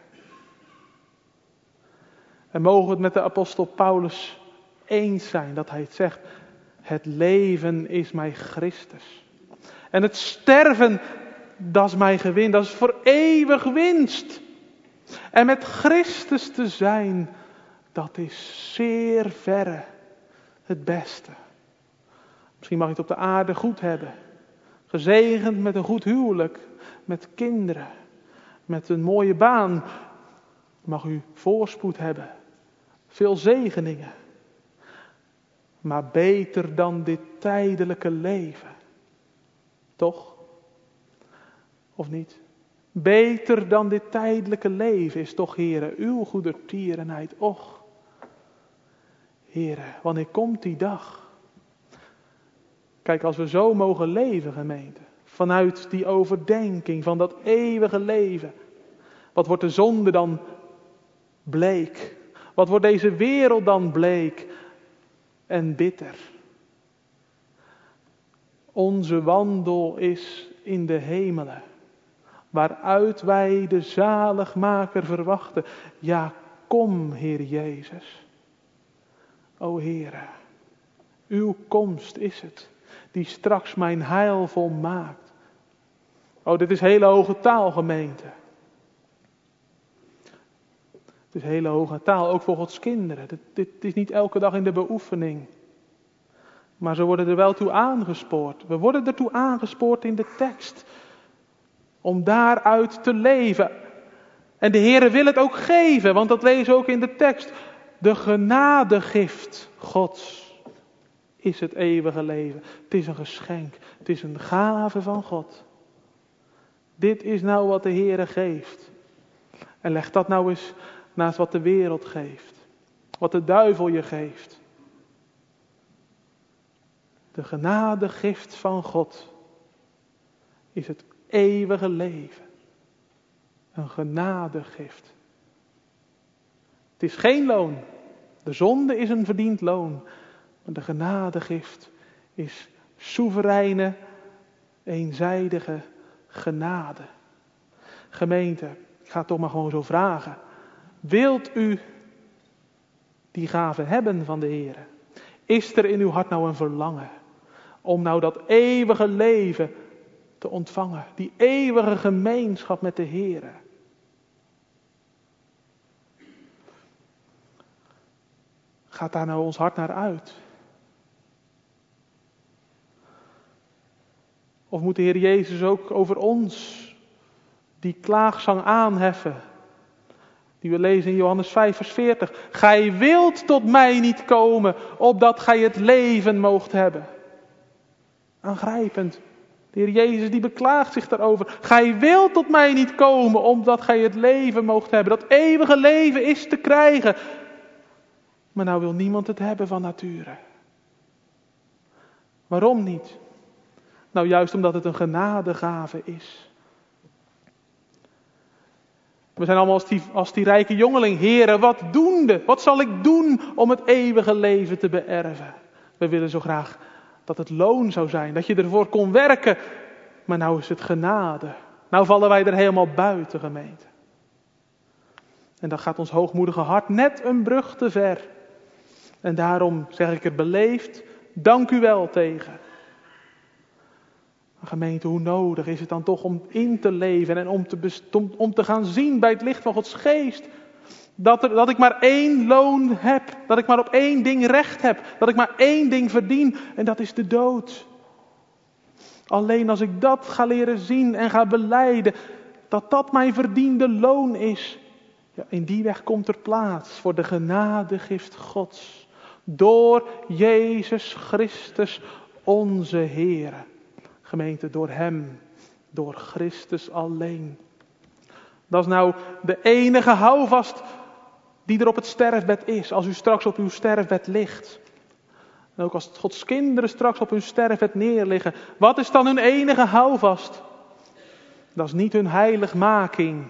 En mogen we het met de apostel Paulus eens zijn dat hij het zegt. Het leven is mij Christus. En het sterven, dat is mij gewin. Dat is voor eeuwig winst. En met Christus te zijn, dat is zeer verre het beste. Misschien mag je het op de aarde goed hebben. Gezegend met een goed huwelijk. Met kinderen. Met een mooie baan. Mag u voorspoed hebben. Veel zegeningen. Maar beter dan dit tijdelijke leven. Toch? Of niet? Beter dan dit tijdelijke leven is toch, Heere, uw goedertierenheid. Och, Heere, wanneer komt die dag? Kijk, als we zo mogen leven, gemeente. Vanuit die overdenking van dat eeuwige leven. Wat wordt de zonde dan bleek? Wat wordt deze wereld dan bleek en bitter? Onze wandel is in de hemelen. Waaruit wij de zaligmaker verwachten. Ja, kom, Heer Jezus. O Heere, uw komst is het, die straks mijn heil volmaakt. O, dit is hele hoge taal, gemeente. Het is hele hoge taal, ook voor Gods kinderen. Dit, dit is niet elke dag in de beoefening. Maar ze worden er wel toe aangespoord. We worden ertoe aangespoord in de tekst. Om daaruit te leven. En de Heere wil het ook geven, want dat lezen we ook in de tekst. De genadegift Gods is het eeuwige leven. Het is een geschenk. Het is een gave van God. Dit is nou wat de Heere geeft. En leg dat nou eens naast wat de wereld geeft. Wat de duivel je geeft. De genadegift van God is het eeuwige leven. Een genadegift. Het is geen loon. De zonde is een verdiend loon. Maar de genadegift is soevereine, eenzijdige genade. Gemeente, ik ga het toch maar gewoon zo vragen. Wilt u die gave hebben van de Heer? Is er in uw hart nou een verlangen om nou dat eeuwige leven te ontvangen? Die eeuwige gemeenschap met de Heer. Gaat daar nou ons hart naar uit? Of moet de Heer Jezus ook over ons die klaagzang aanheffen? Die we lezen in Johannes vijf vers veertig. Gij wilt tot mij niet komen, opdat gij het leven moogt hebben. Aangrijpend. De Heer Jezus die beklaagt zich daarover. Gij wilt tot mij niet komen, opdat gij het leven moogt hebben. Dat eeuwige leven is te krijgen. Maar nou wil niemand het hebben van nature. Waarom niet? Nou juist omdat het een genadegave is. We zijn allemaal als die, als die rijke jongeling. Heere, wat doende? Wat zal ik doen om het eeuwige leven te beërven? We willen zo graag dat het loon zou zijn. Dat je ervoor kon werken. Maar nou is het genade. Nou vallen wij er helemaal buiten, gemeente. En dan gaat ons hoogmoedige hart net een brug te ver. En daarom zeg ik er beleefd, dank u wel tegen. Gemeente, hoe nodig is het dan toch om in te leven en om te, best- om, om te gaan zien bij het licht van Gods geest. Dat, er, dat ik maar één loon heb, dat ik maar op één ding recht heb, dat ik maar één ding verdien en dat is de dood. Alleen als ik dat ga leren zien en ga belijden, dat dat mijn verdiende loon is. Ja, in die weg komt er plaats voor de genadegift Gods. Door Jezus Christus onze Heer. Gemeente, door Hem, door Christus alleen. Dat is nou de enige houvast die er op het sterfbed is. Als u straks op uw sterfbed ligt. En ook als Gods kinderen straks op hun sterfbed neerliggen. Wat is dan hun enige houvast? Dat is niet hun heiligmaking.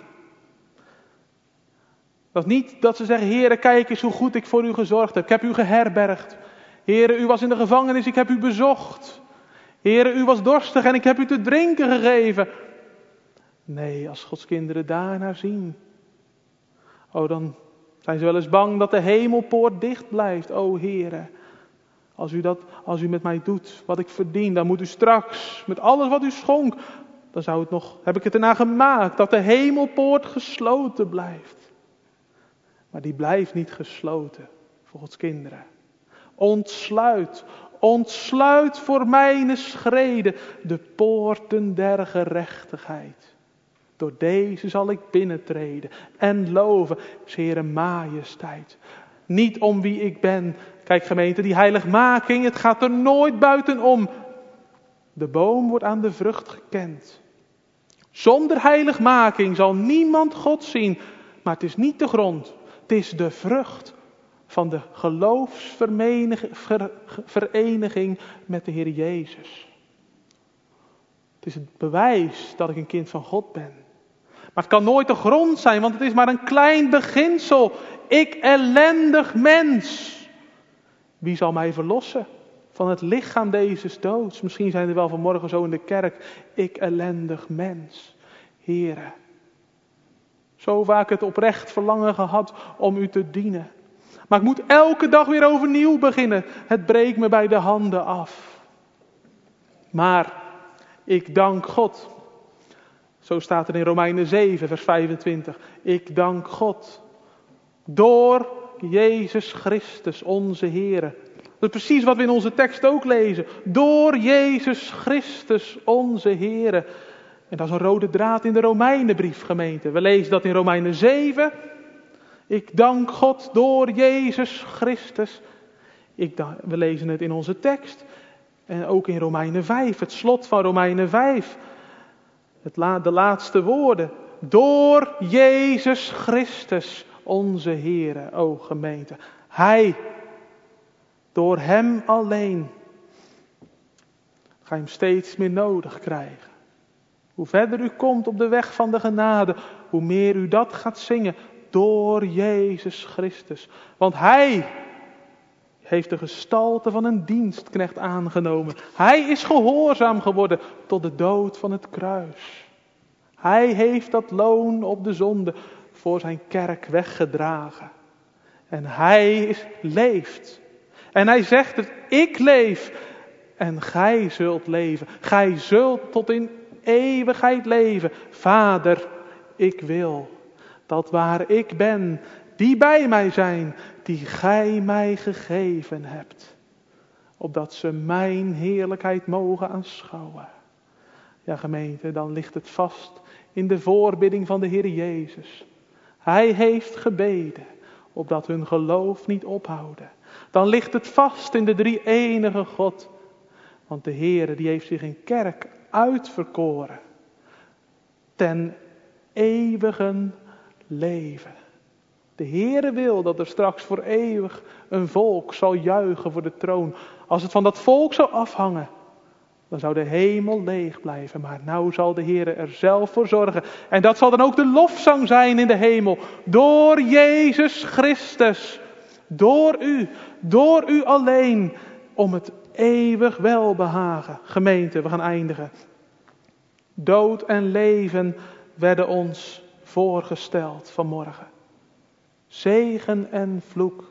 Dat is niet dat ze zeggen, Heere, kijk eens hoe goed ik voor u gezorgd heb. Ik heb u geherbergd. Heere, u was in de gevangenis, ik heb u bezocht. Heere, u was dorstig en ik heb u te drinken gegeven. Nee, als Gods kinderen daarnaar zien. Oh, dan zijn ze wel eens bang dat de hemelpoort dicht blijft. O Heere, als u, dat, als u met mij doet wat ik verdien, dan moet u straks met alles wat u schonk. Dan zou het nog, heb ik het ernaar gemaakt, dat de hemelpoort gesloten blijft. Maar die blijft niet gesloten voor Gods kinderen. Ontsluit, ontsluit voor mijn schreden de poorten der gerechtigheid. Door deze zal ik binnentreden en loven, Heere majesteit. Niet om wie ik ben. Kijk gemeente, die heiligmaking, het gaat er nooit buitenom. De boom wordt aan de vrucht gekend. Zonder heiligmaking zal niemand God zien. Maar het is niet de grond, het is de vrucht van de geloofsvereniging met de Heer Jezus. Het is het bewijs dat ik een kind van God ben. Maar het kan nooit de grond zijn, want het is maar een klein beginsel. Ik ellendig mens. Wie zal mij verlossen van het lichaam deze doods? Misschien zijn er wel vanmorgen zo in de kerk. Ik ellendig mens. Heere, zo vaak het oprecht verlangen gehad om u te dienen. Maar ik moet elke dag weer overnieuw beginnen. Het breekt me bij de handen af. Maar ik dank God. Zo staat er in Romeinen zeven vers vijfentwintig. Ik dank God Door Jezus Christus, onze Heere. Dat is precies wat we in onze tekst ook lezen. Door Jezus Christus, onze Heere. En dat is een rode draad in de Romeinenbrief, gemeente. We lezen dat in Romeinen zeven. Ik dank God door Jezus Christus. Ik dank, we lezen het in onze tekst. En ook in Romeinen vijf, het slot van Romeinen vijf. Het la, de laatste woorden. Door Jezus Christus, onze Heere, o gemeente. Hij, door Hem alleen, ga je Hem steeds meer nodig krijgen. Hoe verder u komt op de weg van de genade, hoe meer u dat gaat zingen. Door Jezus Christus. Want Hij heeft de gestalte van een dienstknecht aangenomen. Hij is gehoorzaam geworden tot de dood van het kruis. Hij heeft dat loon op de zonde voor zijn kerk weggedragen. En Hij is, leeft. En Hij zegt het, ik leef en gij zult leven. Gij zult tot in eeuwigheid leven. Vader, ik wil dat waar ik ben, die bij mij zijn, die gij mij gegeven hebt. Opdat ze mijn heerlijkheid mogen aanschouwen. Ja gemeente, dan ligt het vast in de voorbidding van de Heer Jezus. Hij heeft gebeden, opdat hun geloof niet ophouden. Dan ligt het vast in de drie-enige God. Want de Heer die heeft zich een kerk uitverkoren. Ten eeuwigen leven. De Heere wil dat er straks voor eeuwig een volk zal juichen voor de troon. Als het van dat volk zou afhangen, dan zou de hemel leeg blijven. Maar nou zal de Heere er zelf voor zorgen. En dat zal dan ook de lofzang zijn in de hemel. Door Jezus Christus. Door u. Door u alleen. Om het eeuwig welbehagen. Gemeente, we gaan eindigen. Dood en leven werden ons voorgesteld vanmorgen. Zegen en vloek.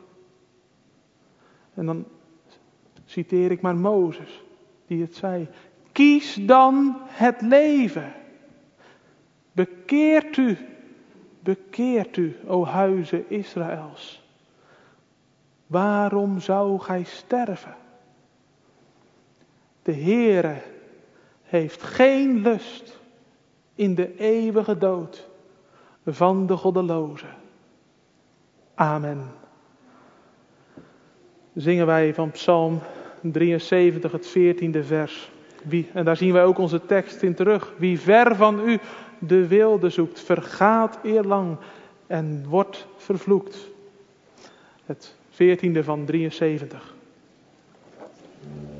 En dan citeer ik maar Mozes, die het zei. Kies dan het leven. Bekeert u, bekeert u, o huizen Israëls. Waarom zou gij sterven? De Heere heeft geen lust in de eeuwige dood van de goddeloze. Amen. Zingen wij van Psalm drieënzeventig, het veertiende vers. Wie, en daar zien wij ook onze tekst in terug. Wie ver van u de wilde zoekt, vergaat eerlang en wordt vervloekt. Het veertiende van drieënzeventig.